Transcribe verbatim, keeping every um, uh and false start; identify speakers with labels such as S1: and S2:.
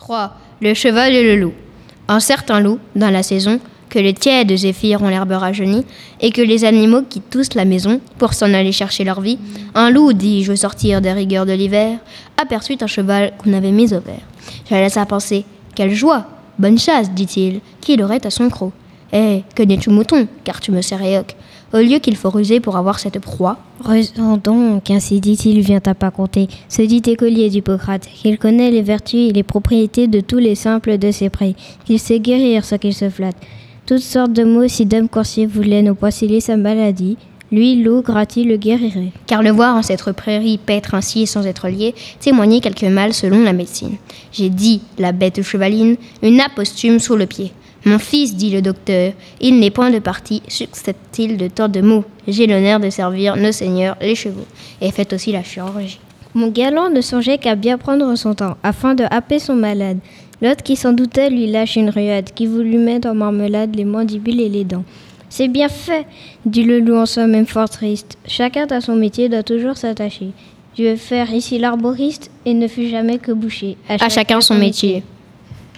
S1: trois. Le cheval et le loup. Un certain loup, dans la saison, que les tièdes zéphyrs ont l'herbe rajeunie, et que les animaux quittent tous la maison pour s'en aller chercher leur vie, un loup, dis-je, au sortir des rigueurs de l'hiver, aperçut un cheval qu'on avait mis au vert. Je laissa penser, quelle joie, bonne chasse, dit-il, qui l'aurait à son croc. Eh, que n'es-tu mouton, car tu me sais réoc. Au lieu qu'il faut ruser pour avoir cette proie.
S2: Rusons donc, ainsi dit-il, vient à pas compter. Ce dit écolier d'Hippocrate, qu'il connaît les vertus et les propriétés de tous les simples de ses prés, qu'il sait guérir ce qu'il se flatte. Toutes sortes de mots, si Dame Coursier voulait nous poissiller sa maladie, lui, loup, gratis, le guérirait.
S1: Car le voir en cette prairie paître ainsi sans être lié, témoignait quelque mal selon la médecine. J'ai dit, la bête chevaline, une aposthume sous le pied. Mon fils, dit le docteur, il n'est point de parti, susceptible de tant de mots. J'ai l'honneur de servir nos seigneurs les chevaux, et faites aussi la chirurgie.
S2: Mon galant ne songeait qu'à bien prendre son temps, afin de happer son malade. L'autre qui s'en doutait lui lâche une ruade, qui voulut mettre en marmelade les mandibules et les dents. C'est bien fait, dit le loup en soi-même fort triste. Chacun à son métier doit toujours s'attacher. Je vais faire ici l'arboriste et ne fus jamais que boucher.
S1: À, à chacun, chacun son métier. métier.